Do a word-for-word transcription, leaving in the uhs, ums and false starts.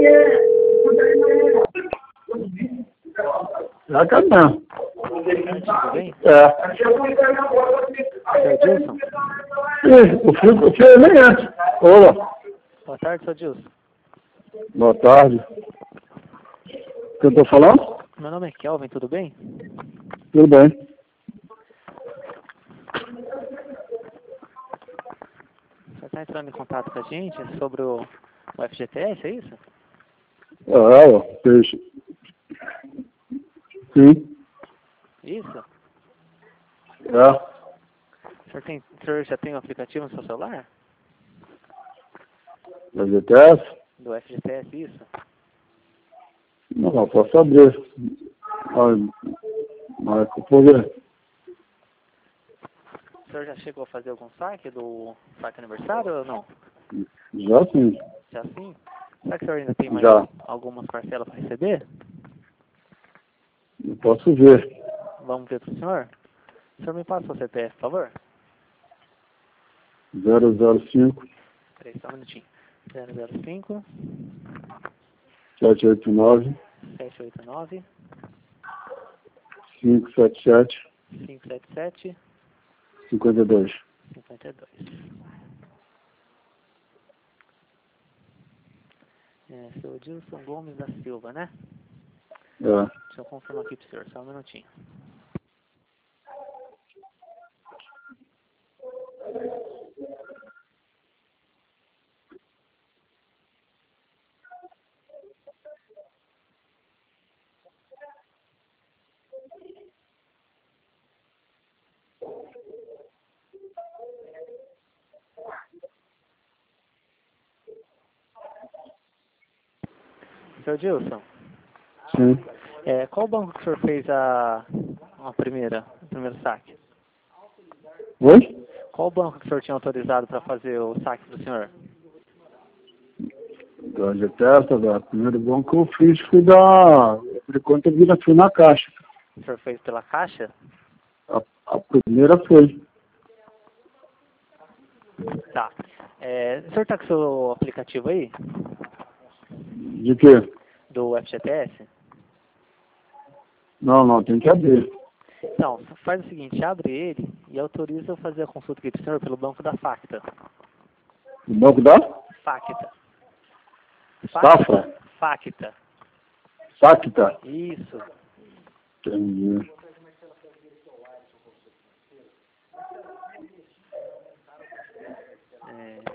Já tá não. Tudo bem? É. Seu Dilson? Ih, o filho, o filho nem antes. Olá. Boa tarde, seu Dilson. Boa tarde. O que eu tô falando? Meu nome é Kelvin, tudo bem? Tudo bem. Você está entrando em contato com a gente sobre o, o F G T S, é isso? Ah, ó, peixe. Sim. Isso? É. O senhor, tem, o senhor já tem o aplicativo no seu celular? Da G T S? Do F G T S, isso? Não, não, posso abrir. Mas, mas por quê? O senhor já chegou a fazer algum saque do saque aniversário ou não? Já sim. Já sim? Será que o senhor ainda tem mais Já. algumas parcelas para receber? Eu posso ver. Vamos ver para o senhor? O senhor me passa o C P F, por favor? zero zero cinco, Peraí, só um minutinho. zero zero cinco, sete oito nove, sete oito nove, cinco sete sete, cinco sete sete, cinco dois. cinco dois. É, seu Dilson Gomes da Silva, né? É. Deixa eu confirmar aqui pro senhor, só um minutinho. Seu Dilson, Sim. é, qual banco que o senhor fez a, a primeira, o primeiro saque? Oi? Qual banco que o senhor tinha autorizado para fazer o saque do senhor? Da G T S, da primeiro banco que eu fiz foi da. Por enquanto eu vi na, fui na caixa. O senhor fez pela Caixa? A, a primeira foi. Tá. É, o senhor está com o seu aplicativo aí? De quê? Do F G T S? Não, não, tem que abrir. Então, faz o seguinte, abre ele e autoriza eu fazer a consulta aqui pro senhor pelo banco da Facta. O banco da? Facta. Safra? Facta. Sacta? Isso. Entendi. É,